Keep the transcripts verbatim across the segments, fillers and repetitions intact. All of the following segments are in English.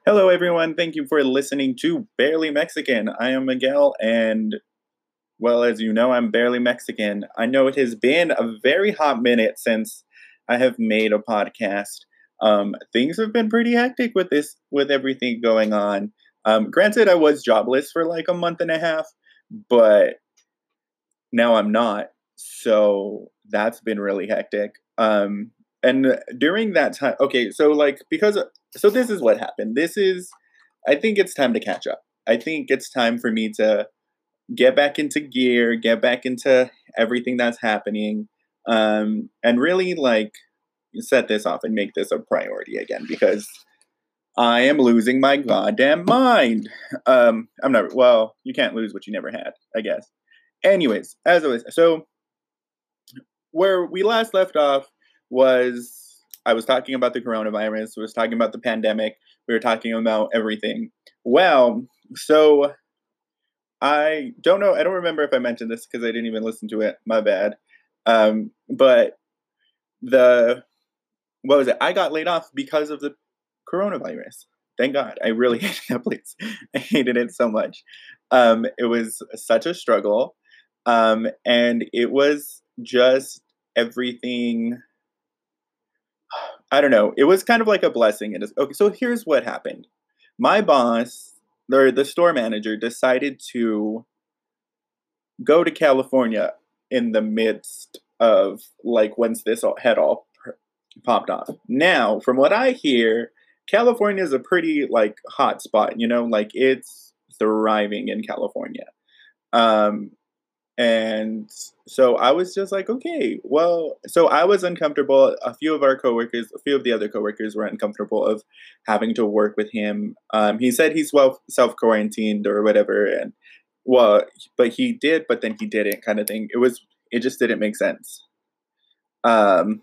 Hello, everyone. Thank you for listening to Barely Mexican. I am Miguel, and well, as you know, I'm barely Mexican. I know it has been a very hot minute since I have made a podcast. Um, things have been pretty hectic with this, with everything going on. Um, granted, I was jobless for like a month and a half, but now I'm not. So that's been really hectic. Um, and during that time, okay, so like, because, so this is what happened. This is, I think it's time to catch up. I think it's time for me to get back into gear, get back into everything that's happening, um, and really like set this off and make this a priority again because I am losing my goddamn mind. Um, I'm not, well, you can't lose what you never had, I guess. Anyways, as always, so where we last left off was I was talking about the coronavirus, I was talking about the pandemic, we were talking about everything. Well, so I don't know, I don't remember if I mentioned this because I didn't even listen to it. My bad. Um, but the what was it? I got laid off because of the coronavirus. Thank God. I really hated that place. I hated it so much. Um, it was such a struggle. Um, and it was just everything. I don't know. It was kind of like a blessing. It is okay. So here's what happened. My boss, or the store manager, decided to go to California in the midst of like once this all, had all popped off. Now, from what I hear, California is a pretty like hot spot. You know, like it's thriving in California. Um, and so I was just like, okay, well, so I was uncomfortable. A few of our coworkers, a few of the other coworkers were uncomfortable of having to work with him. Um, he said he's well self quarantined or whatever, and well, but he did, but then he didn't, kind of thing. It was, it just didn't make sense. Um,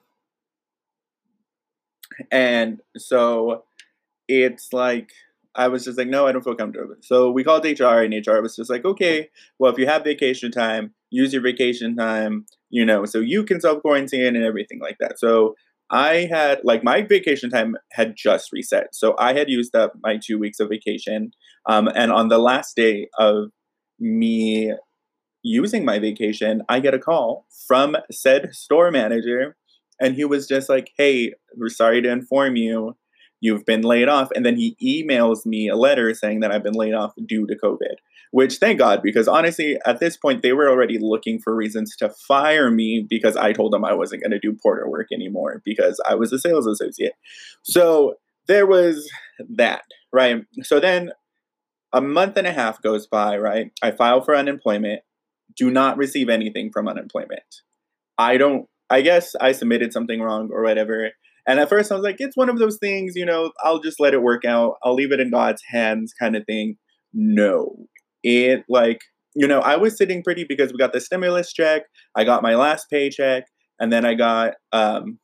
and so it's like I was just like, no, I don't feel comfortable. So we called H R, and H R was just like, okay, well, if you have vacation time, use your vacation time, you know, so you can self quarantine and everything like that. So I had like my vacation time had just reset. So I had used up my two weeks of vacation. Um, and on the last day of me using my vacation, I get a call from said store manager, and he was just like, hey, we're sorry to inform you, you've been laid off. And then he emails me a letter saying that I've been laid off due to COVID, which thank God, because honestly, at this point, they were already looking for reasons to fire me because I told them I wasn't going to do porter work anymore because I was a sales associate. So there was that, right? So then a month and a half goes by, right? I file for unemployment, do not receive anything from unemployment. I don't, I guess I submitted something wrong or whatever. And at first I was like, it's one of those things, you know, I'll just let it work out. I'll leave it in God's hands kind of thing. No, it like, you know, I was sitting pretty because we got the stimulus check. I got my last paycheck, and then I got, um,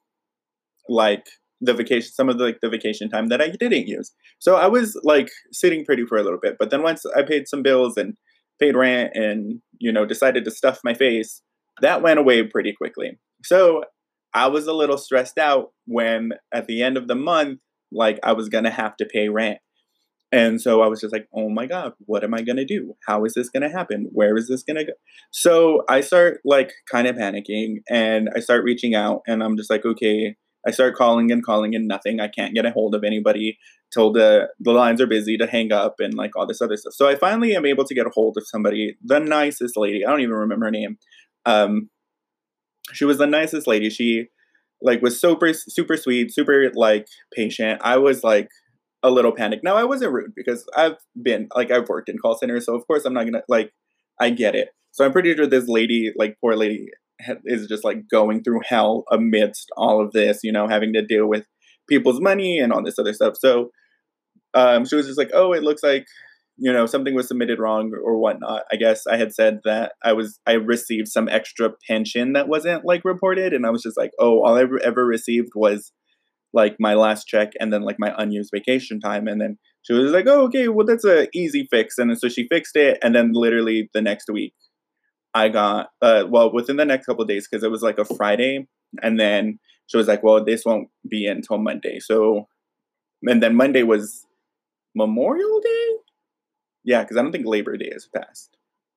like the vacation, some of the, like the vacation time that I didn't use. So I was like sitting pretty for a little bit, but then once I paid some bills and paid rent and, you know, decided to stuff my face, that went away pretty quickly. So I was a little stressed out when at the end of the month, like I was going to have to pay rent. And so I was just like, oh my God, what am I going to do? How is this going to happen? Where is this going to go? So I start like kind of panicking, and I start reaching out, and I'm just like, okay, I start calling and calling and nothing. I can't get a hold of anybody. Told the, the lines are busy, to hang up and like all this other stuff. So I finally am able to get a hold of somebody, the nicest lady. I don't even remember her name. Um, she was the nicest lady. She like was super, super sweet, super like patient. I was like, a little panic. Now I wasn't rude because I've been like I've worked in call centers, so of course I'm not gonna like I get it. So I'm pretty sure this lady, like poor lady, ha- is just like going through hell amidst all of this, you know, having to deal with people's money and all this other stuff. So um, she was just like, "Oh, it looks like you know something was submitted wrong or whatnot." I guess I had said that I was I received some extra pension that wasn't like reported, and I was just like, "Oh, all I ever, ever received was." Like my last check and then like my unused vacation time. And then she was like, oh, okay, well, that's a easy fix. And then, so she fixed it. And then literally the next week I got, uh, well, within the next couple of days, cause it was like a Friday. And then she was like, well, this won't be until Monday. So, and then Monday was Memorial Day? Yeah, because I don't think Labor Day has passed.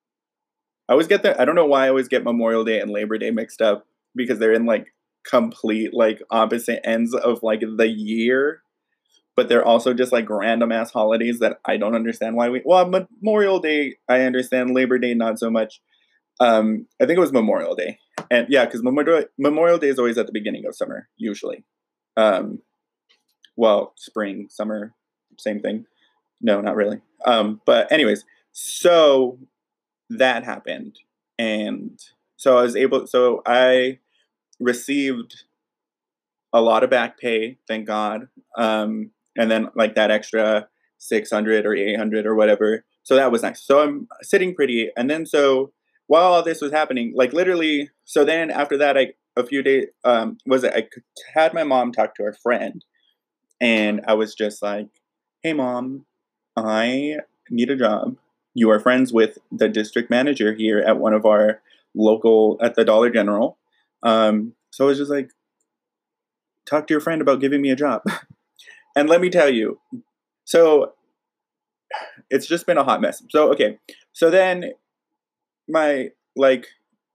I always get that. I don't know why I always get Memorial Day and Labor Day mixed up because they're in like complete like opposite ends of like the year, but they're also just like random ass holidays that I don't understand why we. Well, Memorial Day I understand, Labor Day not so much. Um, I think it was Memorial Day, and yeah, because Memorial Memorial Day is always at the beginning of summer usually. Um, well, spring, summer, same thing. No, not really. Um, but anyways, so that happened. And so I was able, so I received a lot of back pay, thank God. Um, and then like that extra six hundred or eight hundred or whatever. So that was nice. So I'm sitting pretty. And then so while all this was happening, like literally, so then after that, I, a few days, um, was it, I had my mom talk to her friend and I was just like, hey mom, I need a job. You are friends with the district manager here at one of our local, at the Dollar General. Um, so I was just like, talk to your friend about giving me a job. And let me tell you, so it's just been a hot mess. So, okay. So then my, like,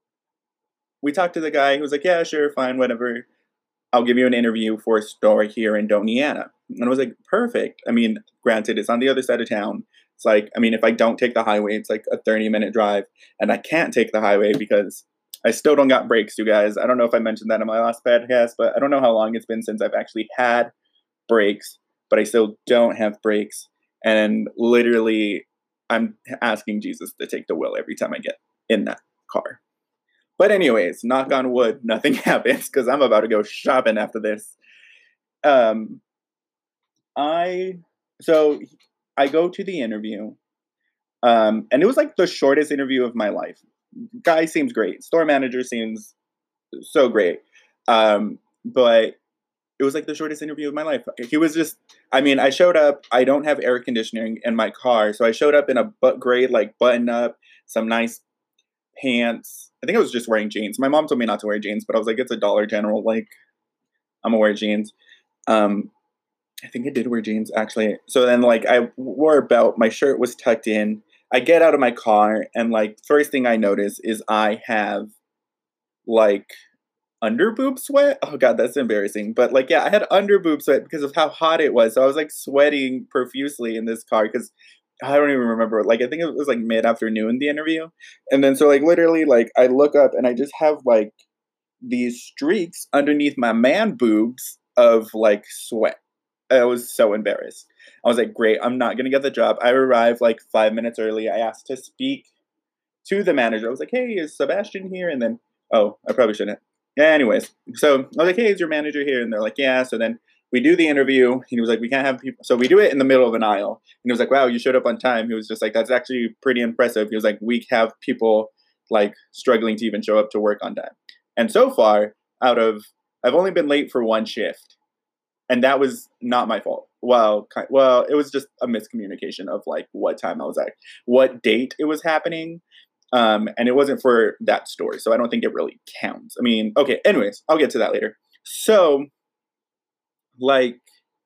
we talked to the guy who was like, yeah, sure, fine, whatever. I'll give you an interview for a store here in Doniana. And I was like, perfect. I mean, granted, it's on the other side of town. It's like, I mean, if I don't take the highway, it's like a thirty minute drive. And I can't take the highway because I still don't got brakes, you guys. I don't know if I mentioned that in my last podcast, but I don't know how long it's been since I've actually had brakes, but I still don't have brakes. And literally, I'm asking Jesus to take the wheel every time I get in that car. But anyways, knock on wood, nothing happens because I'm about to go shopping after this. Um, I so I go to the interview, um, and it was like the shortest interview of my life. Guy seems great. Store manager seems so great. Um, but it was like the shortest interview of my life. He was just, I mean, I showed up. I don't have air conditioning in my car, so I showed up in a but gray like button up, some nice pants. I think I was just wearing jeans. My mom told me not to wear jeans, but I was like, it's a Dollar General. Like, I'm gonna wear jeans. Um, I think I did wear jeans actually. So then, like, I wore a belt. My shirt was tucked in. I get out of my car, and like, first thing I notice is I have like under boob sweat. Oh god, that's embarrassing. But like, yeah, I had under boob sweat because of how hot it was. So I was like sweating profusely in this car because I don't even remember. Like, I think it was like mid afternoon, the interview. And then, so like, literally, like, I look up and I just have like these streaks underneath my man boobs of like sweat. I was so embarrassed. I was like, great, I'm not going to get the job. I arrived like five minutes early. I asked to speak to the manager. I was like, hey, is Sebastian here? And then, oh, I probably shouldn't. Yeah, anyways. So I was like, hey, is your manager here? And they're like, yeah. So then we do the interview. And he was like, we can't have people. So we do it in the middle of an aisle. And he was like, wow, you showed up on time. He was just like, that's actually pretty impressive. He was like, we have people like struggling to even show up to work on time. And so far, out of, I've only been late for one shift. And that was not my fault. Well, well, it was just a miscommunication of like what time I was at, what date it was happening. Um, and it wasn't for that story. So I don't think it really counts. I mean, okay, anyways, I'll get to that later. So, like,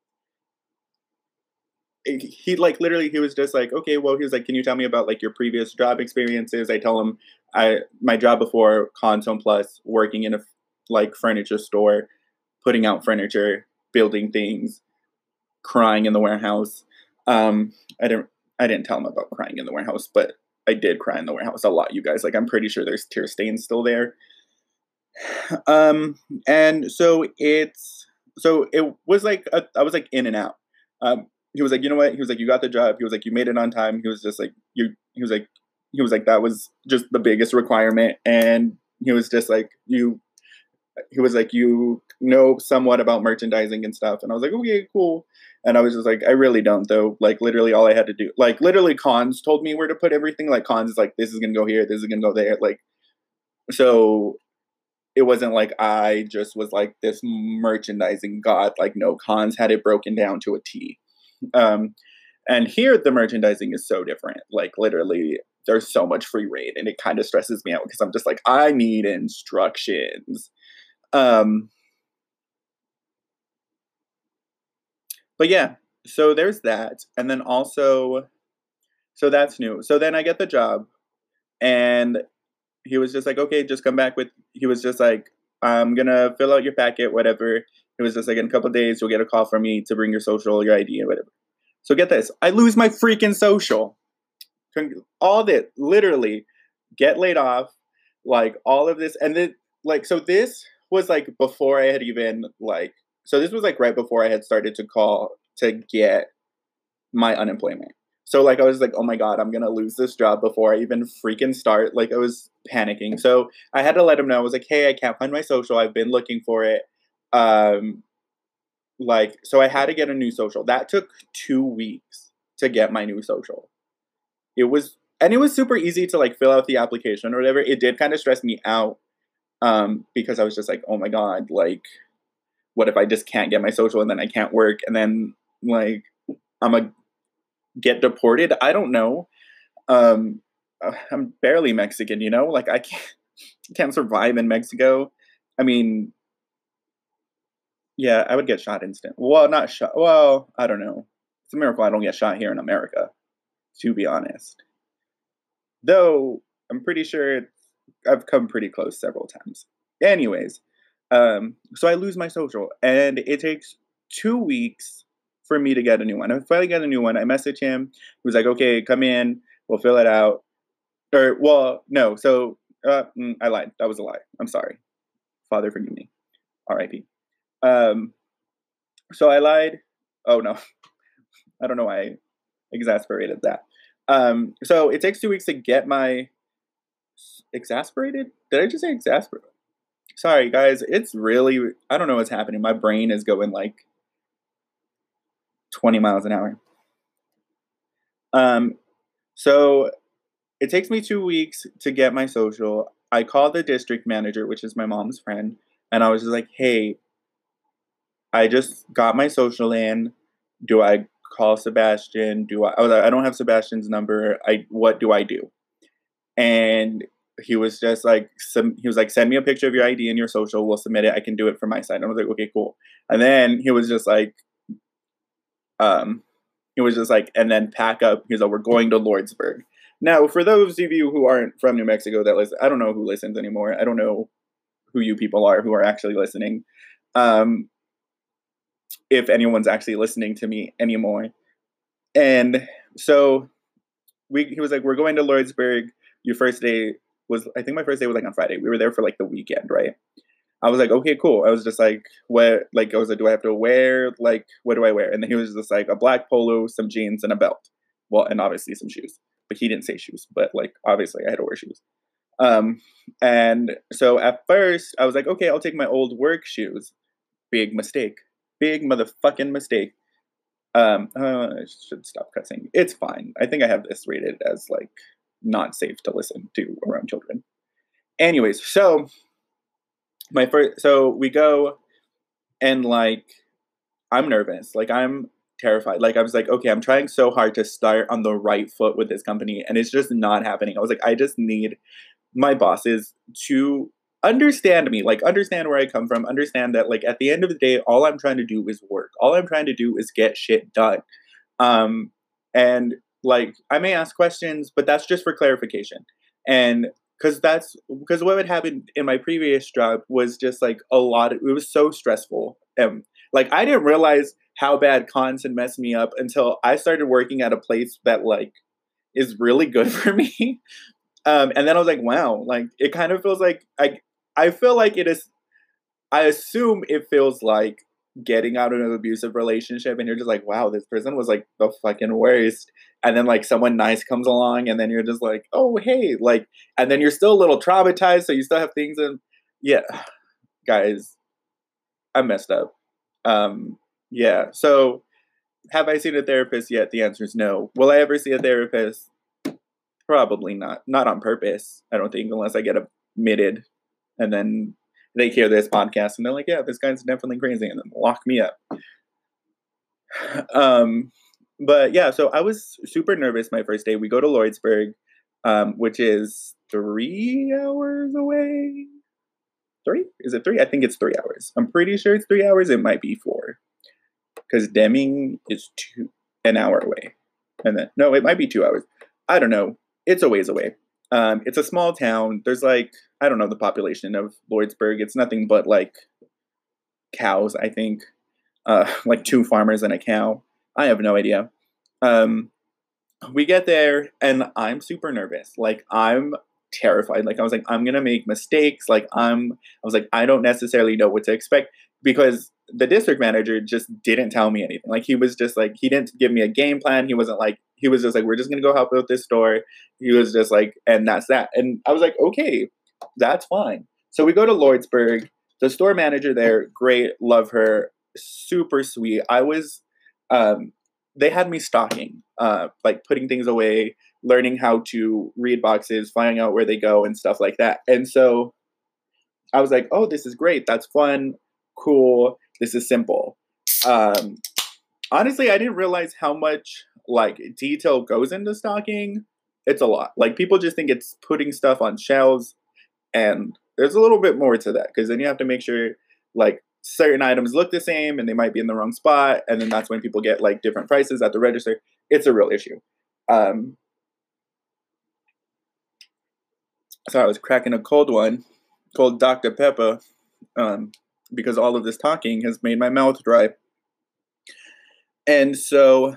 he like literally, he was just like, okay, well, he was like, can you tell me about like your previous job experiences? I tell him I, my job before Cons Home Plus, working in a like furniture store, putting out furniture, building things, crying in the warehouse. Um, I didn't, I didn't tell him about crying in the warehouse, but I did cry in the warehouse a lot, you guys. Like, I'm pretty sure there's tear stains still there. Um, and so it's, so it was like, a, I was like in and out. Um, he was like, you know what? He was like, you got the job. He was like, you made it on time. He was just like, you, he was like, he was like, that was just the biggest requirement. And he was just like, you, he was like, you know somewhat about merchandising and stuff. And I was like, okay, cool. And I was just like, I really don't though. Like, literally all I had to do, like, literally Cons told me where to put everything. Like, Cons is like, this is going to go here. This is going to go there. Like, so it wasn't like I just was like this merchandising god. Like, no, Cons had it broken down to a T. Um, and here the merchandising is so different. Like, literally, there's so much free reign, and it kind of stresses me out because I'm just like, I need instructions. Um, but yeah, so there's that, and then also so that's new. So then I get the job, and he was just like, "Okay, just come back with." He was just like, "I'm gonna fill out your packet, whatever." It was just like, "In a couple of days, you'll get a call from me to bring your social, your I D, and whatever." So get this, I lose my freaking social. All that, literally, get laid off, like all of this, and then like so this was like before I had even like so this was like right before I had started to call to get my unemployment. So like I was like, oh my god, I'm gonna lose this job before I even freaking start. Like I was panicking. So I had to let him know. I was like, hey, I can't find my social. I've been looking for it. Um, like so I had to get a new social. That took two weeks to get my new social. It was and it was super easy to like fill out the application or whatever. It did kind of stress me out um, because I was just like, oh my god, like what if I just can't get my social and then I can't work and then like I'm a get deported? I don't know. Um, uh, I'm barely Mexican, you know. Like I can't can't survive in Mexico. I mean, yeah, I would get shot instant. Well, not shot. Well, I don't know. It's a miracle I don't get shot here in America, to be honest. Though I'm pretty sure it's, I've come pretty close several times. Anyways, um, so I lose my social, and it takes two weeks for me to get a new one. I finally get a new one. I message him. He was like, "Okay, come in. We'll fill it out." Or, well, no. So uh, mm, I lied. That was a lie. I'm sorry. Father, forgive me. R I P. Um, so I lied. Oh no, I don't know why I exasperated that. Um, so it takes two weeks to get my exasperated. Did I just say exasperated? Sorry, guys. It's really, I don't know what's happening. My brain is going like twenty miles an hour. Um, so it takes me two weeks to get my social. I call the district manager, which is my mom's friend, and I was just like, hey, I just got my social in. Do I call Sebastian? Do I, I was like, I don't have Sebastian's number. I, what do I do? And he was just like, some, he was like, send me a picture of your I D and your social. We'll submit it. I can do it from my side. And I was like, okay, cool. And then he was just like, um, he was just like, and then pack up. He's like, we're going to Lordsburg. Now, for those of you who aren't from New Mexico that listen, I don't know who listens anymore. I don't know who you people are who are actually listening. Um, if anyone's actually listening to me anymore. And so we, he was like, we're going to Lordsburg. Your first day was, I think my first day was like on Friday. We were there for like the weekend, right? I was like, okay, cool. I was just like, what, like, I was like, do I have to wear, like, what do I wear? And then he was just like, a black polo, some jeans, and a belt. Well, and obviously some shoes. But he didn't say shoes, but like, obviously I had to wear shoes. Um, and so at first, I was like, okay, I'll take my old work shoes. Big mistake. Big motherfucking mistake. Um, uh, I should stop cussing. It's fine. I think I have this rated as like not safe to listen to around children. Anyways, so my first, so we go and like I'm nervous. Like I'm terrified. Like I was like, okay, I'm trying so hard to start on the right foot with this company, and it's just not happening. I was like, I just need my bosses to understand me, like understand where I come from, understand that like at the end of the day, all I'm trying to do is work. All I'm trying to do is get shit done. Um, and like I may ask questions, but that's just for clarification. And because that's because what would happen in my previous job was just like a lot of, it was so stressful. Um, like I didn't realize how bad cons had messed me up until I started working at a place that like is really good for me. Um, and then I was like, wow, like it kind of feels like I I feel like it is I assume it feels like getting out of an abusive relationship and you're just like, wow, this person was like the fucking worst. And then like someone nice comes along and then you're just like, oh hey, like and then you're still a little traumatized, so you still have things in yeah. Guys, I messed up. Um yeah. So have I seen a therapist yet? The answer is no. Will I ever see a therapist? Probably not. Not on purpose, I don't think, unless I get admitted and then they hear this podcast and they're like, yeah, this guy's definitely crazy, and then lock me up. Um, but yeah, so I was super nervous my first day. We go to Lordsburg, um, which is three hours away. Three? Is it three? I think it's three hours. I'm pretty sure it's three hours. It might be four. because Deming is two an hour away, and then no, it might be two hours. I don't know. It's a ways away. Um, it's a small town. There's like I don't know the population of Lloydsburg. It's nothing but like cows, I think. Uh, like two farmers and a cow. I have no idea. Um, we get there and I'm super nervous. Like I'm terrified. Like I was like, I'm gonna make mistakes. Like I'm I was like, I don't necessarily know what to expect because the district manager just didn't tell me anything. Like he was just like he didn't give me a game plan. He wasn't like he was just like, we're just gonna go help out this store. He was just like, and that's that. And I was like, okay, that's fine. So we go to Lloydsburg. The store manager there, great, love her, super sweet. I was um they had me stocking, uh, like putting things away, learning how to read boxes, finding out where they go and stuff like that. And so I was like, oh, this is great. That's fun. Cool. This is simple. Um, honestly, I didn't realize how much like detail goes into stocking. It's a lot. Like people just think it's putting stuff on shelves, and there's a little bit more to that because then you have to make sure like certain items look the same and they might be in the wrong spot, and then that's when people get like different prices at the register. It's a real issue. Um, so I was cracking a cold one called Doctor Pepper um, because all of this talking has made my mouth dry. And so,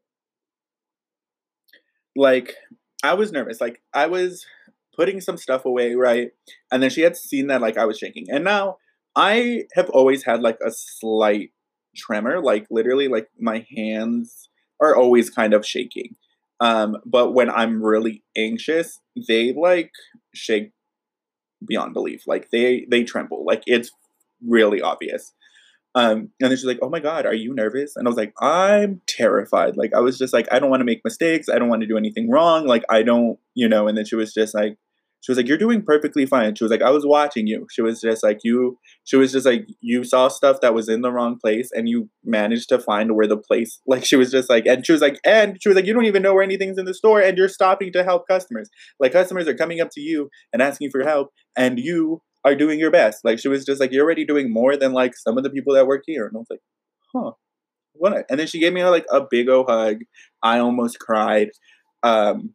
like, I was nervous. Like, I was putting some stuff away, right? And then she had seen that, like, I was shaking. And now I have always had, like, a slight tremor. Like, literally, like, my hands are always kind of shaking. Um, but when I'm really anxious, they, like, shake beyond belief. Like, they, they tremble. Like, it's really obvious. Um, and then she's like, oh my God, are you nervous? And I was like, I'm terrified. Like, I was just like, I don't want to make mistakes. I don't want to do anything wrong. Like, I don't, you know, and then she was just like, she was like, you're doing perfectly fine. She was like, I was watching you. She was just like, you, she was just like, you saw stuff that was in the wrong place and you managed to find where the place, like, she was just like, and she was like, and she was like, you don't even know where anything's in the store and you're stopping to help customers. Like, customers are coming up to you and asking for help and you are doing your best. Like, she was just like, you're already doing more than like some of the people that work here. And I was like, huh, what? And then she gave me like a big old hug. I almost cried. Um,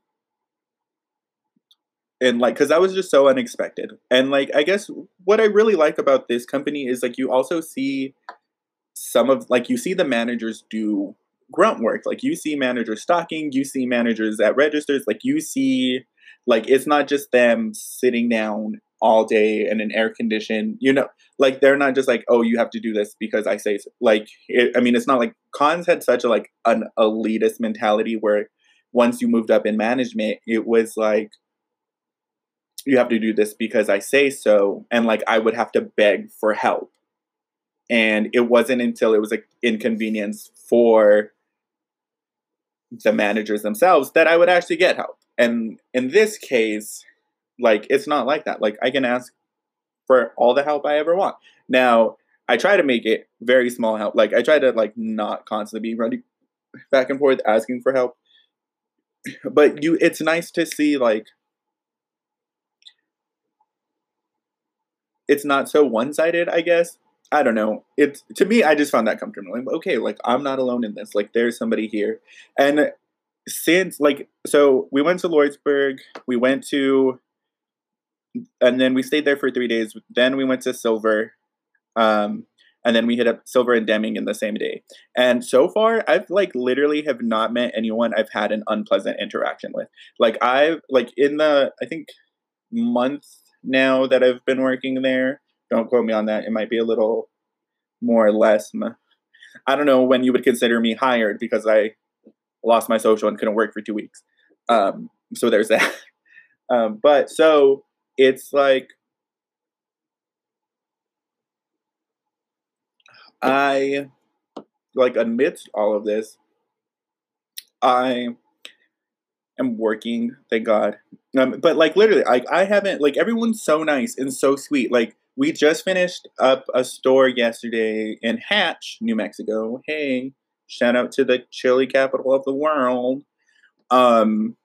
and like, cause that was just so unexpected. And like, I guess what I really like about this company is like, you also see some of, like, you see the managers do grunt work. Like, you see managers stocking, you see managers at registers. Like, you see, like, it's not just them sitting down all day in an air conditioned, you know, like they're not just like, oh, you have to do this because I say so. Like, it, I mean, it's not like Cons had such a like an elitist mentality where once you moved up in management, it was like, you have to do this because I say so. And like, I would have to beg for help. And it wasn't until it was like inconvenience for the managers themselves that I would actually get help. And in this case, like, it's not like that. Like, I can ask for all the help I ever want. Now, I try to make it very small help. Like, I try to, like, not constantly be running back and forth asking for help. But you, it's nice to see, like, it's not so one-sided, I guess. I don't know. It's, to me, I just found that comfortable. Like, okay, like, I'm not alone in this. Like, there's somebody here. And since, like, so we went to Lloydsburg. We went to, and then we stayed there for three days. Then we went to Silver. Um, and then we hit up Silver and Deming in the same day. And so far, I've, like, literally have not met anyone I've had an unpleasant interaction with. Like, I've, like, in the, I think, month now that I've been working there, don't quote me on that. It might be a little more or less. I don't know when you would consider me hired because I lost my social and couldn't work for two weeks. Um, so there's that. um, but so it's like, I, like, amidst all of this, I am working, thank God. Um, but like, literally, like, I haven't, like, everyone's so nice and so sweet. Like, we just finished up a store yesterday in Hatch, New Mexico. Hey, shout out to the chili capital of the world. Um,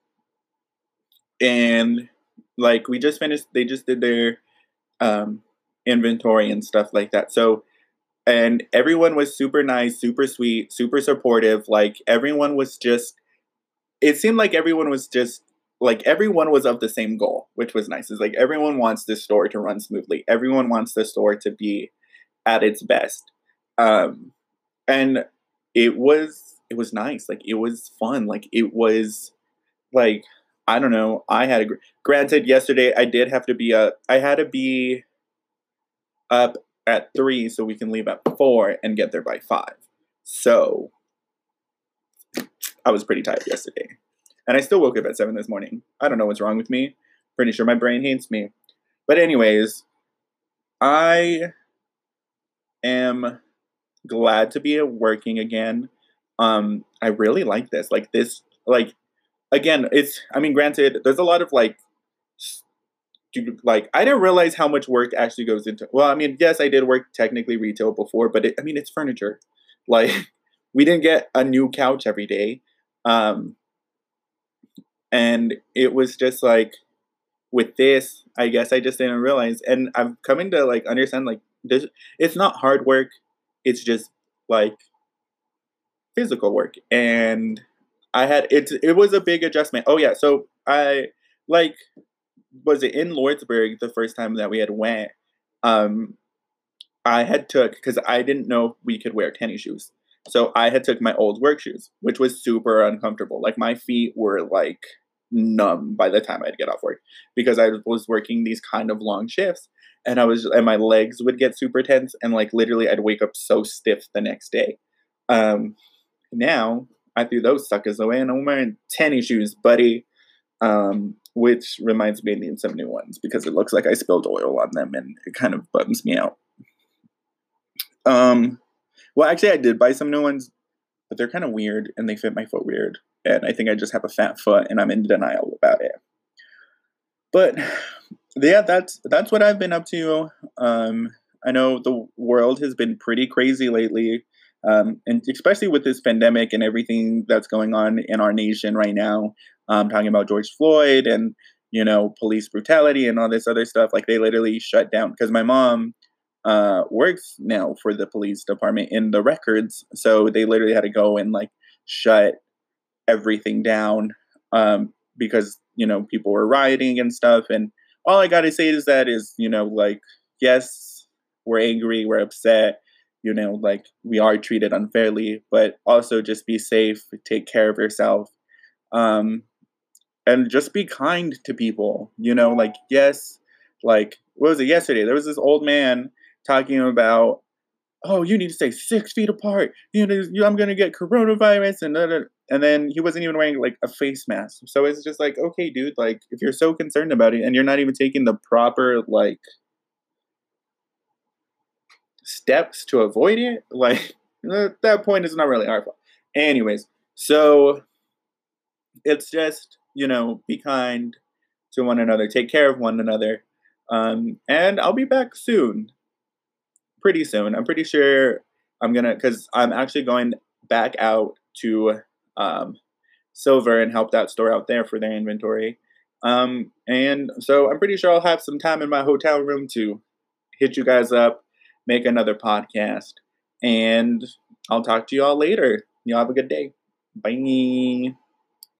and like, we just finished, they just did their um, inventory and stuff like that. So and everyone was super nice, super sweet, super supportive. Like everyone was just it seemed like everyone was just like everyone was of the same goal, which was nice. It's like everyone wants this store to run smoothly. Everyone wants the store to be at its best. Um and it was it was nice. Like it was fun. Like it was like I don't know. I had a gr- granted yesterday I did have to be up. I had to be up at three so we can leave at four and get there by five. So I was pretty tired yesterday. And I still woke up at seven this morning. I don't know what's wrong with me. Pretty sure my brain hates me. But anyways, I am glad to be working again. Um, I really like this. Like this, like again, it's. I mean, granted, there's a lot of like, like I didn't realize how much work actually goes into. Well, I mean, yes, I did work technically retail before, but it, I mean, it's furniture. Like, we didn't get a new couch every day, um, and it was just like with this. I guess I just didn't realize, and I'm coming to like understand like this. It's not hard work. It's just like physical work, and I had it. It was a big adjustment. Oh yeah, so I like was it in Lordsburg the first time that we had went. Um, I had took because I didn't know we could wear tennis shoes, so I had took my old work shoes, which was super uncomfortable. Like my feet were like numb by the time I'd get off work because I was working these kind of long shifts, and I was and my legs would get super tense, and like literally I'd wake up so stiff the next day. Um, Now I threw those suckers away and I'm wearing tennis shoes, buddy. Um, which reminds me I need some new ones because it looks like I spilled oil on them and it kind of bums me out. Um, well, actually, I did buy some new ones, but they're kind of weird and they fit my foot weird. And I think I just have a fat foot and I'm in denial about it. But yeah, that's that's what I've been up to. Um, I know the world has been pretty crazy lately. Um, and especially with this pandemic and everything that's going on in our nation right now, um, talking about George Floyd and you know police brutality and all this other stuff. Like they literally shut down because my mom uh, works now for the police department in the records, so they literally had to go and like shut everything down um, because you know people were rioting and stuff. And all I gotta say is that is you know like yes, we're angry, we're upset you know, like we are treated unfairly, but also just be safe, take care of yourself, um, and just be kind to people. You know, like yes, like what was it yesterday? There was this old man talking about, oh, you need to stay six feet apart. You know, you- I'm gonna get coronavirus, and da, da, and then he wasn't even wearing like a face mask. So it's just like, okay, dude, like if you're so concerned about it and you're not even taking the proper like steps to avoid it, like at that point it's not really our fault. Anyways, so it's just, you know, be kind to one another, take care of one another. Um, and I'll be back soon, pretty soon. I'm pretty sure I'm gonna, because I'm actually going back out to um, Silver and help that store out there for their inventory. Um, and so I'm pretty sure I'll have some time in my hotel room to hit you guys up, make another podcast, and I'll talk to you all later. Y'all have a good day. Bye.